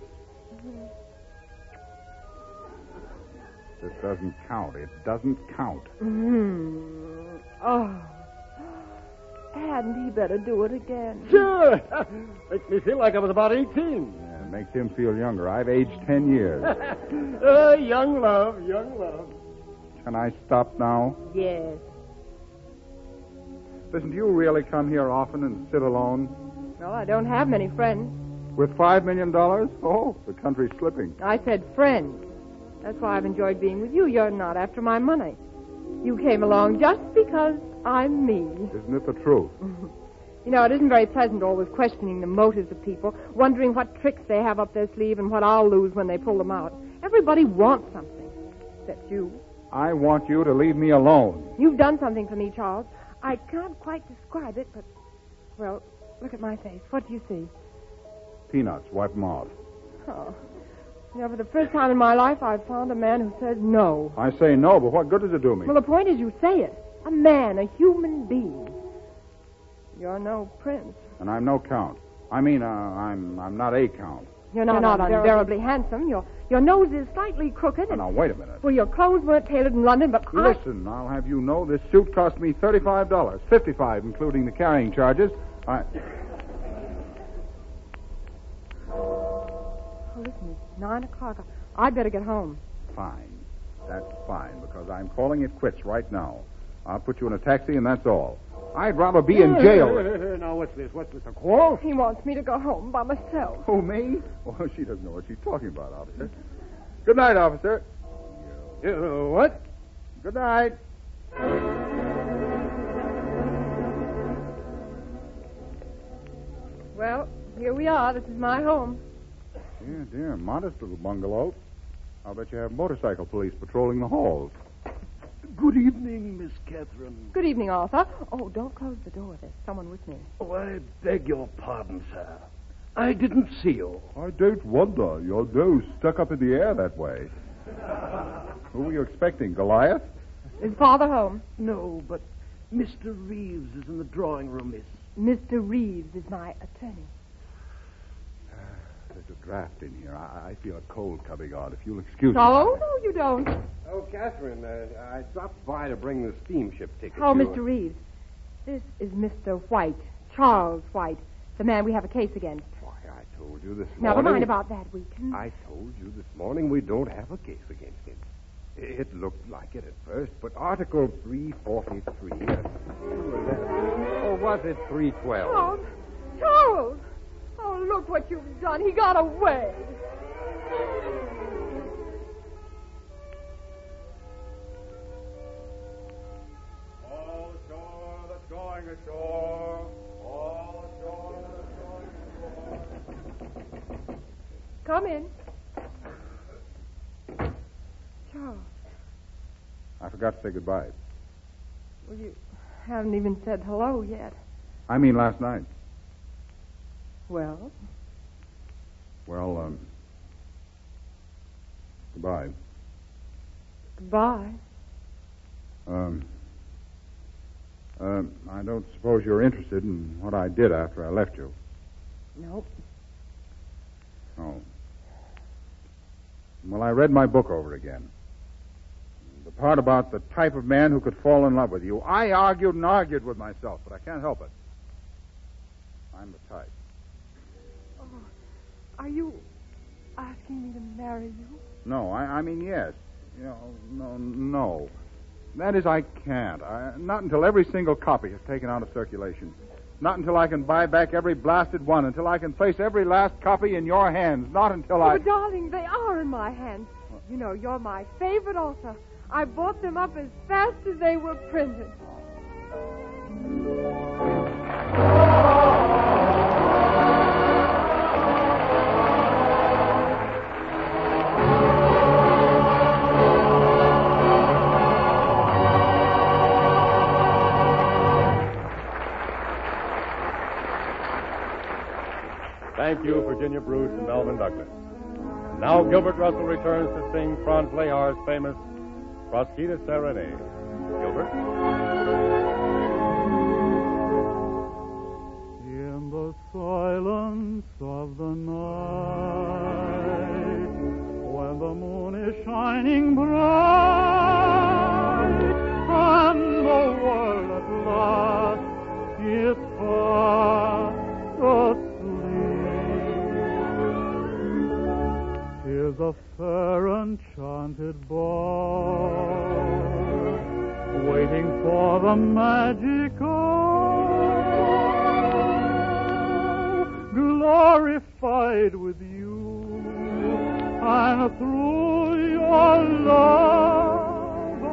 This doesn't count. It doesn't count. Mm. Oh. Hadn't he better do it again? Sure. Makes me feel like I was about eighteen. Yeah, it makes him feel younger. I've aged ten years. uh, young love, young love. Can I stop now? Yes. Listen, do you really come here often and sit alone? Well, I don't have many friends. With five million dollars? Oh, the country's slipping. I said friends. That's why I've enjoyed being with you. You're not after my money. You came along just because I'm me. Isn't it the truth? You know, it isn't very pleasant always questioning the motives of people, wondering what tricks they have up their sleeve and what I'll lose when they pull them out. Everybody wants something, except you. I want you to leave me alone. You've done something for me, Charles. I can't quite describe it, but, well, look at my face. What do you see? Peanuts. Wipe them off. Oh. You know, for the first time in my life, I've found a man who says no. I say no, but what good does it do me? Well, the point is you say it. A man, a human being. You're no prince. And I'm no count. I mean, uh, I'm I'm not a count. You're not, You're not unbearably handsome. Your your nose is slightly crooked. Oh, now, wait a minute. Well, your clothes weren't tailored in London, but I... Listen, I'll have you know this suit cost me thirty-five dollars. fifty-five, including the carrying charges. I... Oh, listen, it's nine o'clock. I'd better get home. Fine. That's fine, because I'm calling it quits right now. I'll put you in a taxi, and that's all. I'd rather be in jail. Now, what's this? What's this, a quarrel? He wants me to go home by myself. Who, me? Well, she doesn't know what she's talking about, officer. Good night, officer. Uh, what? Good night. Well, here we are. This is my home. Dear, dear, modest little bungalow. I'll bet you have motorcycle police patrolling the halls. Good evening, Miss Catherine. Good evening, Arthur. Oh, don't close the door. There's someone with me. Oh, I beg your pardon, sir. I didn't see you. I don't wonder. Your nose stuck up in the air that way. Who were you expecting, Goliath? Is Father home? No, but Mister Reeves is in the drawing room, miss. Mister Reeves is my attorney. There's a draft in here. I, I feel a cold coming on. If you'll excuse No, me. no, you don't. Oh, Catherine, uh, I dropped by to bring the steamship ticket. Oh, You- Mister Reeves, this is Mister White, Charles White, the man we have a case against. Why, I told you this Never morning. mind about that, Wheaton. I told you this morning we don't have a case against him. It looked like it at first, but Article three forty-three... Uh, or was it three twelve? Charles! Charles! Oh, look what you've done. He got away. All ashore that's going ashore. All ashore that's going ashore. Come in. Charles, I forgot to say goodbye. well, you haven't even said hello yet. I mean last night. Well? Well, um... goodbye. Goodbye. Um... Um, I don't suppose you're interested in what I did after I left you. Nope. Oh. Well, I read my book over again. The part about the type of man who could fall in love with you. I argued and argued with myself, but I can't help it. I'm the type. Oh, are you asking me to marry you? No, I, I mean, yes. You know, no, no. That is, I can't. I, not until every single copy is taken out of circulation. Not until I can buy back every blasted one. Until I can place every last copy in your hands. Not until oh, I... But, darling, they are in my hands. You know, you're my favorite author. I bought them up as fast as they were printed. Thank you, Virginia Bruce and Melvin Douglas. And now Gilbert Russell returns to sing Franz Lehar's famous Frosquita Serenade. Gilbert? In the silence of the night, when the moon is shining bright, and the world at last is fast asleep, 'tis a fair enchanted ball, waiting for the magic hour, glorified with you, and through your love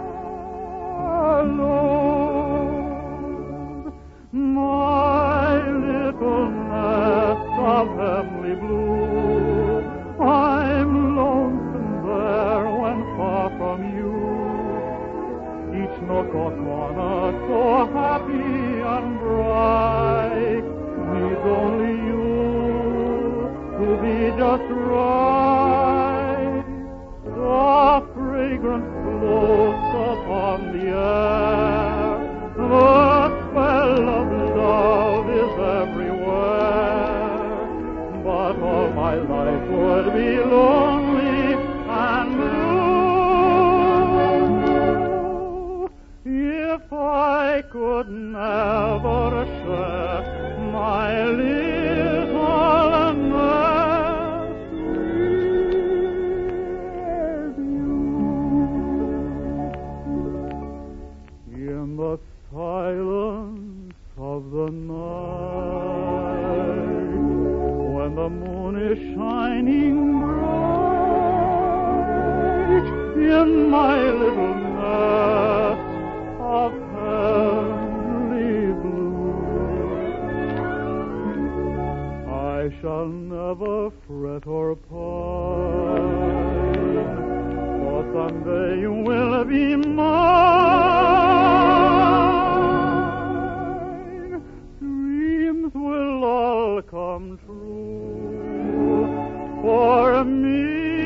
alone, my little nest of heavenly blue, I'm lonesome there when far from you. Each nook or corner so happy and bright needs only you to be just right. The fragrance floats upon the air, the spell of love is everywhere, but all my life would be lonely and blue if I could never share my little nest with you. In the silence of the night, when the moon is shining bright, in my little nest of heavenly blue, I shall never fret or pine, for someday you will be mine. Dreams will all come true for me.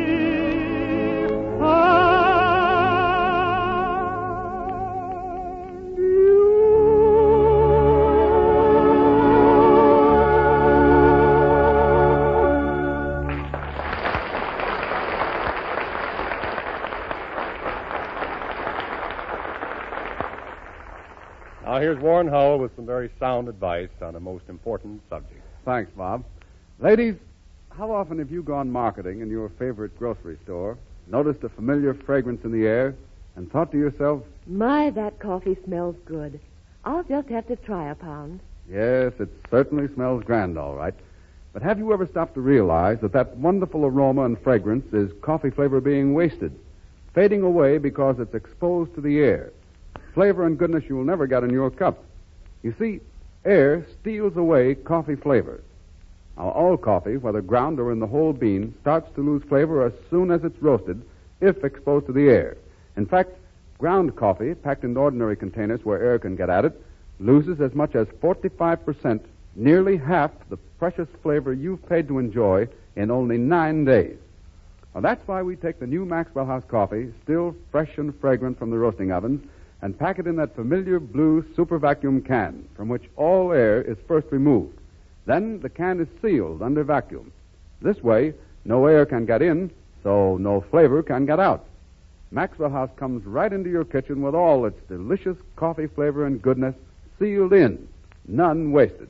Now, here's Warren Howell with some very sound advice on a most important subject. Thanks, Bob. Ladies, how often have you gone marketing in your favorite grocery store, noticed a familiar fragrance in the air, and thought to yourself, My, that coffee smells good. I'll just have to try a pound. yes, it certainly smells grand, all right. But have you ever stopped to realize that that wonderful aroma and fragrance is coffee flavor being wasted, fading away because it's exposed to the air? Flavor and goodness you will never get in your cup. You see, air steals away coffee flavor. Now, all coffee, whether ground or in the whole bean, starts to lose flavor as soon as it's roasted, if exposed to the air. In fact, ground coffee, packed in ordinary containers where air can get at it, loses as much as forty-five percent, nearly half the precious flavor you've paid to enjoy in only nine days. Now, that's why we take the new Maxwell House coffee, still fresh and fragrant from the roasting ovens, and pack it in that familiar blue super vacuum can from which all air is first removed. Then the can is sealed under vacuum. This way, no air can get in, so no flavor can get out. Maxwell House comes right into your kitchen with all its delicious coffee flavor and goodness sealed in, none wasted.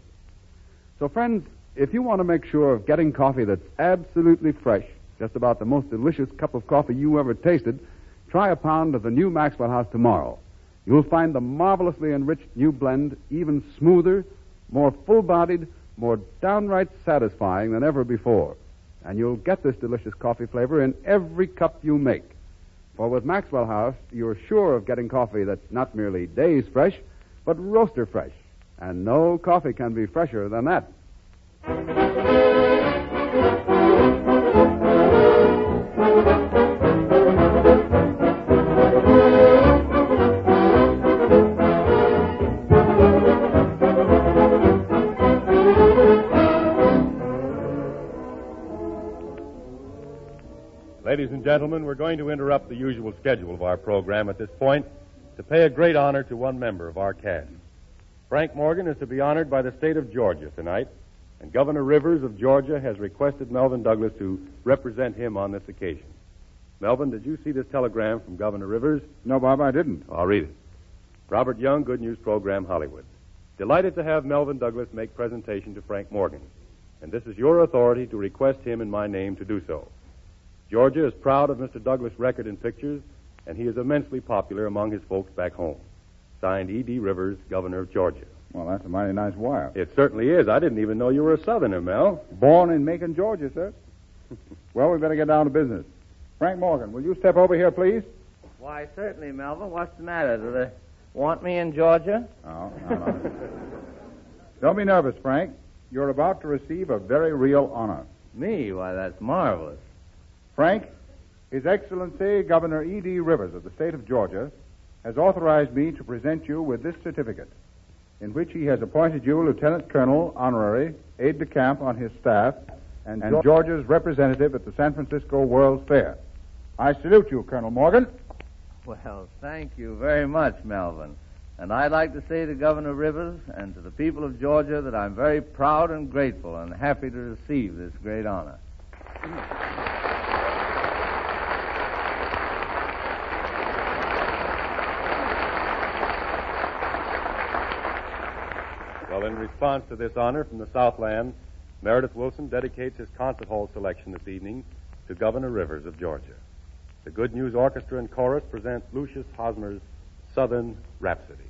So, friends, if you want to make sure of getting coffee that's absolutely fresh, just about the most delicious cup of coffee you ever tasted, try a pound of the new Maxwell House tomorrow. You'll find the marvelously enriched new blend even smoother, more full-bodied, more downright satisfying than ever before. And you'll get this delicious coffee flavor in every cup you make. For with Maxwell House, you're sure of getting coffee that's not merely days fresh, but roaster fresh. And no coffee can be fresher than that. Ladies and gentlemen, we're going to interrupt the usual schedule of our program at this point to pay a great honor to one member of our cast. Frank Morgan is to be honored by the state of Georgia tonight, and Governor Rivers of Georgia has requested Melvin Douglas to represent him on this occasion. Melvin, did you see this telegram from Governor Rivers? No, Bob, I didn't. I'll read it. Robert Young, Good News Program, Hollywood. Delighted to have Melvin Douglas make presentation to Frank Morgan, and this is your authority to request him in my name to do so. Georgia is proud of Mister Douglas' record in pictures, and he is immensely popular among his folks back home. Signed, E D. Rivers, Governor of Georgia. Well, that's a mighty nice wire. It certainly is. I didn't even know you were a Southerner, Mel. Born in Macon, Georgia, sir. Well, we better get down to business. Frank Morgan, will you step over here, please? Why, certainly, Melvin. What's the matter? Do they want me in Georgia? Oh, no, no. Don't be nervous, Frank. You're about to receive a very real honor. Me? Why, that's marvelous. Frank, His Excellency Governor E D. Rivers of the state of Georgia has authorized me to present you with this certificate, in which he has appointed you Lieutenant Colonel, honorary, aide-de-camp on his staff, and, and Georgia's representative at the San Francisco World's Fair. I salute you, Colonel Morgan. Well, thank you very much, Melvin. And I'd like to say to Governor Rivers and to the people of Georgia that I'm very proud and grateful and happy to receive this great honor. Well, in response to this honor from the Southland, Meredith Wilson dedicates his concert hall selection this evening to Governor Rivers of Georgia. The Good News Orchestra and Chorus present Lucius Hosmer's Southern Rhapsody.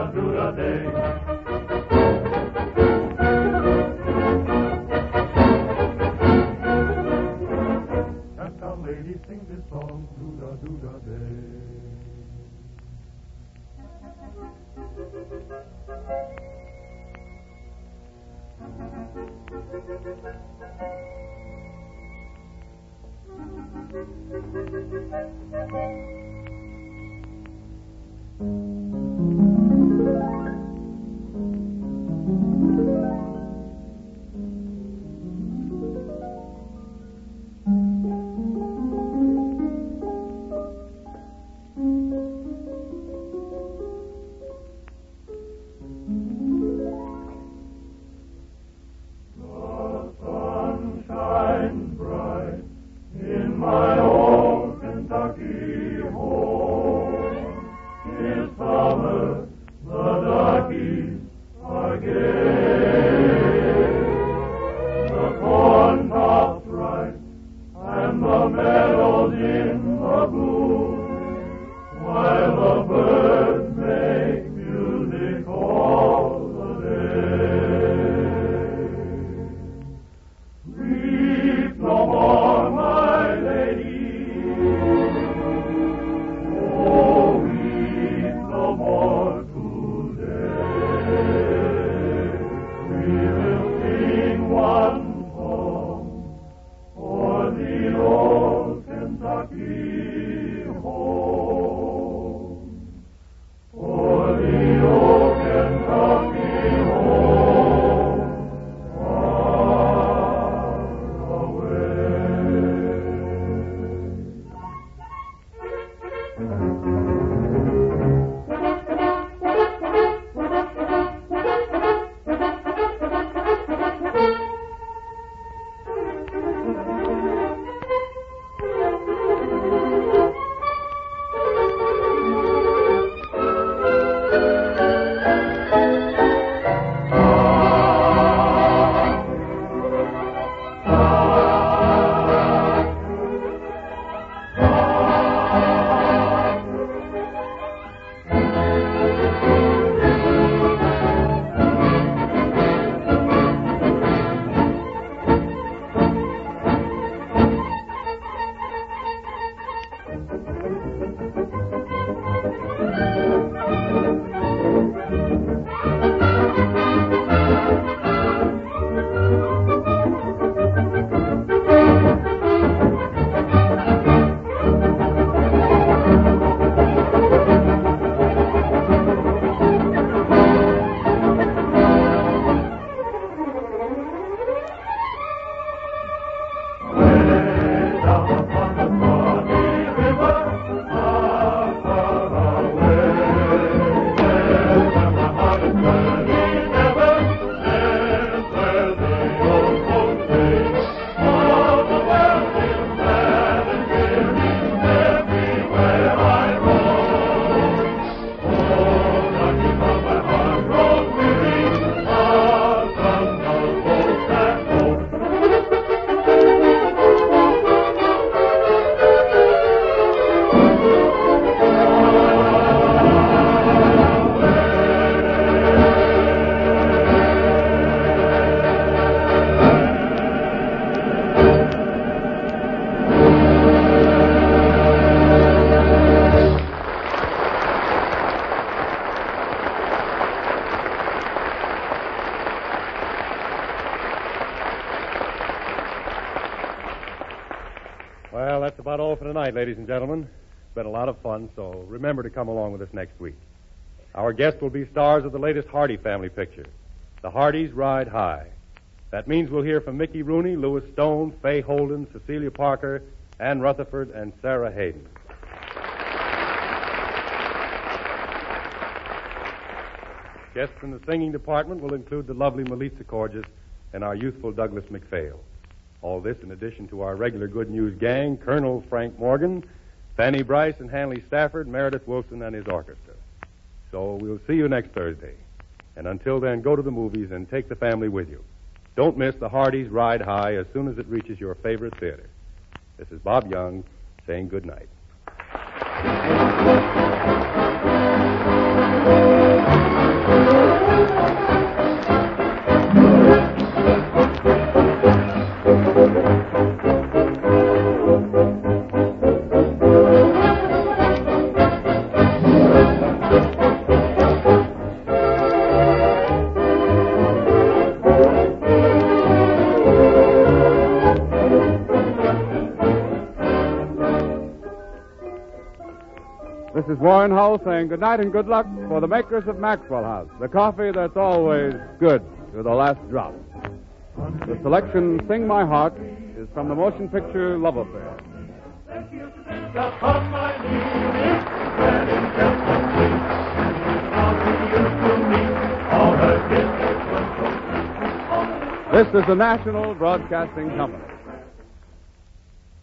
do-da-do-da-day. Can't a lady sing this song, do-da-do-da-day? Well, that's about all for tonight, ladies and gentlemen. It's been a lot of fun, so remember to come along with us next week. Our guests will be stars of the latest Hardy family picture, The Hardys Ride High. That means we'll hear from Mickey Rooney, Louis Stone, Fay Holden, Cecilia Parker, Ann Rutherford, and Sarah Hayden. Guests in the singing department will include the lovely Melitza Corges and our youthful Douglas McPhail. All this in addition to our regular Good News gang, Colonel Frank Morgan, Fanny Bryce and Hanley Stafford, Meredith Wilson and his orchestra. So we'll see you next Thursday. And until then, go to the movies and take the family with you. Don't miss The Hardys Ride High as soon as it reaches your favorite theater. This is Bob Young saying good night. Warren Hull saying good night and good luck for the makers of Maxwell House, the coffee that's always good to the last drop. The selection, Sing My Heart, is from the motion picture Love Affair. This is the National Broadcasting Company.